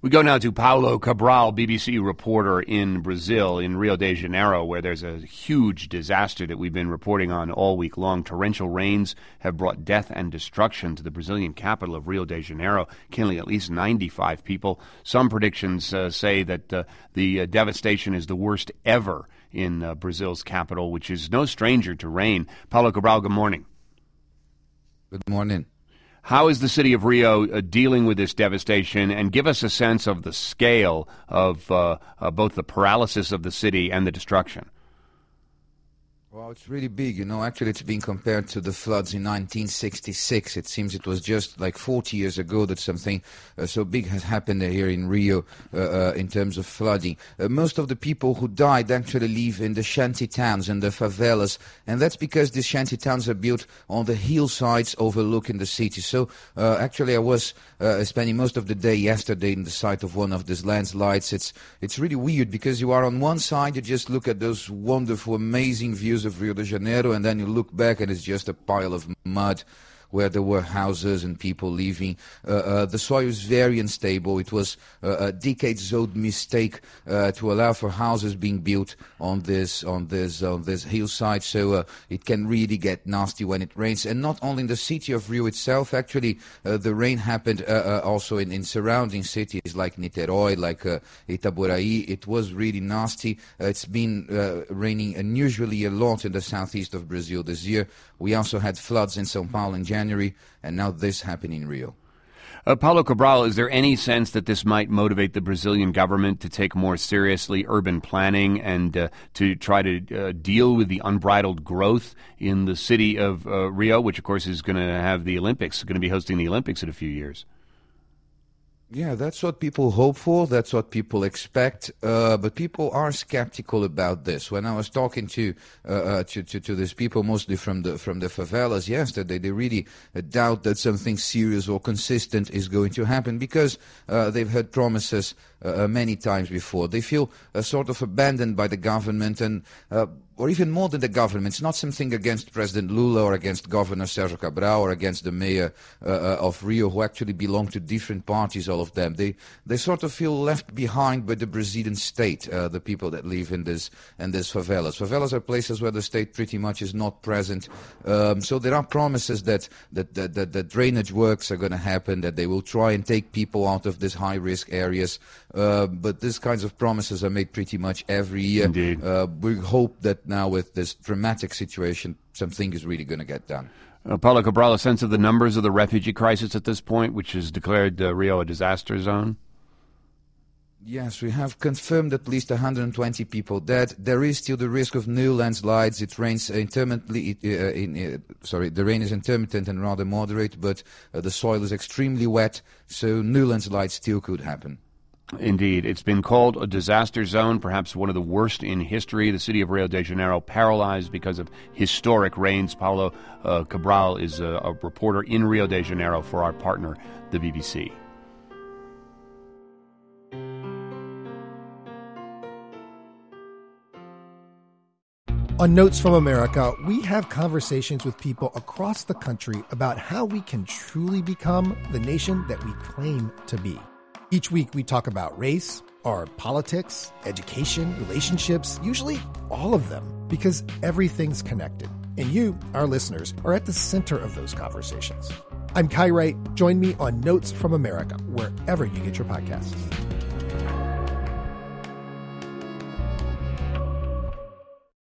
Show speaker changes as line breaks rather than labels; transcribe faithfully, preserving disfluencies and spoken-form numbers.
We go now to Paulo Cabral, B B C reporter in Brazil, in Rio de Janeiro, where there's a huge disaster that we've been reporting on all week long. Torrential rains have brought death and destruction to the Brazilian capital of Rio de Janeiro, killing at least ninety-five people. Some predictions uh, say that uh, the uh, devastation is the worst ever in uh, Brazil's capital, which is no stranger to rain. Paulo Cabral, good morning.
Good morning.
How is the city of Rio uh, dealing with this devastation? And give us a sense of the scale of uh, uh, both the paralysis of the city and the destruction.
Well, it's really big. You know, actually, it's been compared to the floods in nineteen sixty-six. It seems it was just like forty years ago that something uh, so big has happened here in Rio uh, uh, in terms of flooding. Uh, most of the people who died actually live in the shanty towns and the favelas, and that's because these shanty towns are built on the hillsides overlooking the city. So, uh, actually, I was uh, spending most of the day yesterday in the site of one of these landslides. It's it's really weird because you are on one side, you just look at those wonderful, amazing views of Rio de Janeiro, and then you look back and it's just a pile of mud where there were houses and people living. Uh, uh, the soil is very unstable. It was uh, a decades-old mistake uh, to allow for houses being built on this on this on this hillside. So uh, it can really get nasty when it rains. And not only in the city of Rio itself. Actually, uh, the rain happened uh, uh, also in, in surrounding cities like Niterói, like uh, Itaboraí. It was really nasty. Uh, it's been uh, raining unusually a lot in the southeast of Brazil this year. We also had floods in São Paulo in January, and now this happened in Rio.
Uh, Paulo Cabral, is there any sense that this might motivate the Brazilian government to take more seriously urban planning and uh, to try to uh, deal with the unbridled growth in the city of uh, Rio, which, of course, is going to have the Olympics, going to be hosting the Olympics in a few years?
Yeah, that's what people hope for. That's what people expect. Uh, but people are skeptical about this. When I was talking to, uh, uh, to to to these people, mostly from the from the favelas yesterday, they really uh, doubt that something serious or consistent is going to happen because uh, they've heard promises uh, many times before. They feel uh, sort of abandoned by the government and. Uh, Or even more than the government. It's not something against President Lula or against Governor Sérgio Cabral or against the mayor uh, uh, of Rio, who actually belong to different parties, all of them. They they sort of feel left behind by the Brazilian state, uh, the people that live in this in these favelas. Favelas are places where the state pretty much is not present. Um, so there are promises that, that, that, that, that drainage works are going to happen, that they will try and take people out of these high-risk areas. Uh, but these kinds of promises are made pretty much every year.
Indeed.
Uh, we hope that now with this dramatic situation, something is really going to get done.
Uh, Paulo Cabral, a sense of the numbers of the refugee crisis at this point, which has declared uh, Rio a disaster zone?
Yes, we have confirmed at least one hundred twenty people dead. There is still the risk of new landslides. It rains intermittently. Uh, in, uh, sorry, the rain is intermittent and rather moderate, but uh, the soil is extremely wet, so new landslides still could happen.
Indeed. It's been called a disaster zone, perhaps one of the worst in history. The city of Rio de Janeiro paralyzed because of historic rains. Paulo uh, Cabral is a, a reporter in Rio de Janeiro for our partner, the B B C.
On Notes from America, we have conversations with people across the country about how we can truly become the nation that we claim to be. Each week we talk about race, our politics, education, relationships, usually all of them, because everything's connected. And you, our listeners, are at the center of those conversations. I'm Kai Wright. Join me on Notes from America, wherever you get your podcasts.